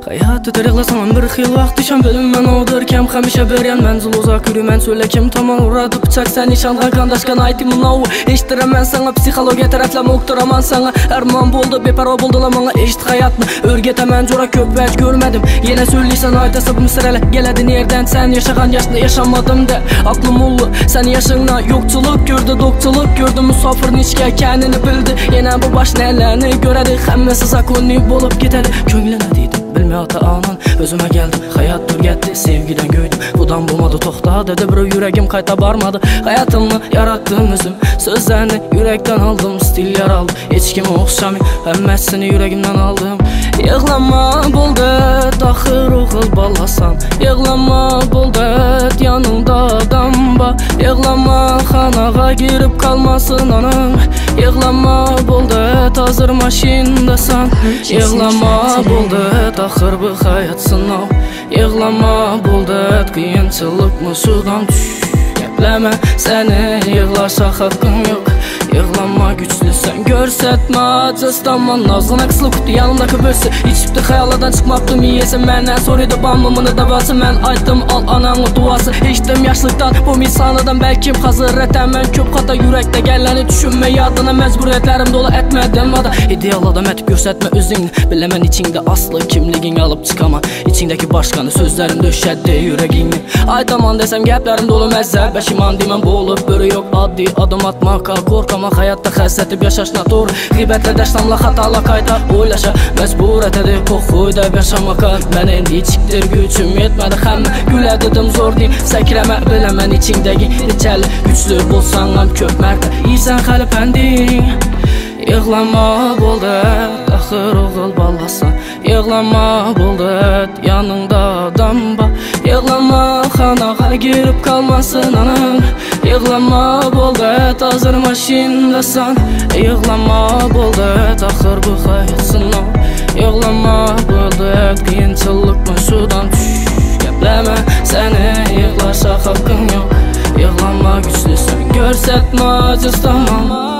Hayatı tarıqlasan bir xil vaxt düşən bölüm mən oğdurkəm həmişə börən mənzil uzaq yürü mən söyləkim tamam uğradı bıçaq sən nişanğa qandaşqan aytım unavu eştirəm mən sana psixologiya tərəfləmə uqturaman sana ərman boldu beparva boldular mana eşit hayatını örgətəmən cora köp vəc görmədim yenə söyləysən aytasıb misrələ gələdin yerdən sən yaşagan yaşında yaşamadım de aklım oldu sən yaşınla yoxçuluq gördü dokçuluq gördü musafir niçkə kənini bildi yenə bu baş nələrini görədi həmməsi zakonni bolub getədi köngləna deydim bilmə ata anan özümə gəldim hayat dur getdi sevgidən göydüm budan bulmadı toxta dedi bir yüreğim qayta barmadı hayatımı yarattım özüm sözlərini yürekten aldım stil yaraldı heç kimə oxşamı həmməsini yüreğimdən aldım yığlama buldu daxır oğul balasan yığlama buldu yanında damba yığlama xanağa girib kalmasın anam yığlama buldu hazır maşindasan yığlama buldu daxır bu hayat sınav yığlama buldu qiyinçılıq mı sudan düş gəpləmə səni yığlaşaq haqqın yox yığlanma güçlüsən görsətmə acıstanman nazına qıslı kutu yanımdakı bölsü içibdi xəyaladan çıxmabdı miyəsi məndən soruydu bambımını da bası mən aytdım al ananı duası eşitdim yaşlıqdan bu misanıdan bəlkim hazırətən mən köp xata yürekdə gələni düşünmə yadına məcburiyyətlərim dolu etmədim vada ideal adam etib görsətmə özünü biləmən içində aslı kimliğini alıb çıxama içindəki başqanı sözlərim döşəddi yüreğini ay tamam desəm gəplərim dolu məzzəb bəşiman deməm bu olub börü yox addi adım atmaka korkama hayatda xəssətib yaşaşına dur qibətlə dəşlamla xatala qayda oylaşa məcbur etədi qoxuyda yaşamaka mən indi içikdir gücüm yetmədi xəm gülədidim zor deyim səkirəmə biləmən içindəki içəli güçlü bulsanam köp mərdə iysən xəlifəndin yığlama buldu daxır oğul balasan yığlama buldu yanında damba yığlama xanağa girib kalmasın anam yığlama buldu hazır maşindasan yığlama buldu daxır bu hayat sınav yığlama buldu qiyinçılıq mı sudan düş gəpləmə səni yığlaşaq haqqın yox yığlama güçlüsən görsətmə acıstanma